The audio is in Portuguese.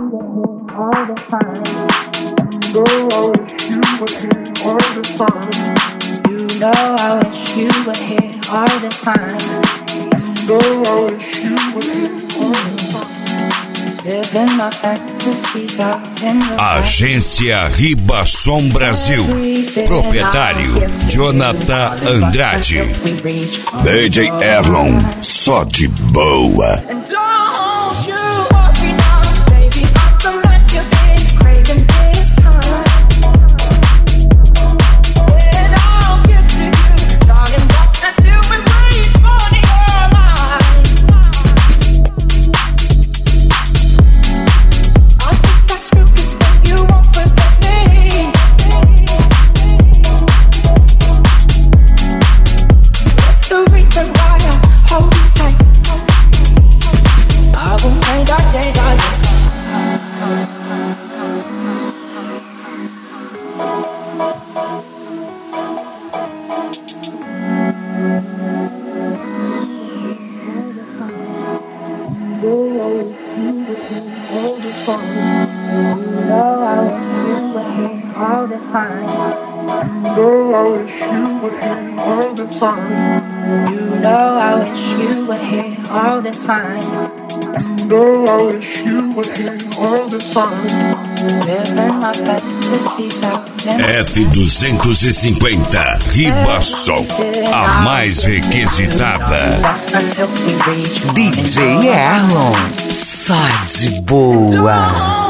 all the time. Girl, I wish you were here all the time. You know I wish you were here all the time. Girl, I wish you were here all the time. Living my fantasies out in the Agência Ribassom Brasil. Proprietário Jonathan Andrade. DJ Erlon, só de boa. F250 Ribassom, a mais requisitada. DJ Erlon, só de boa.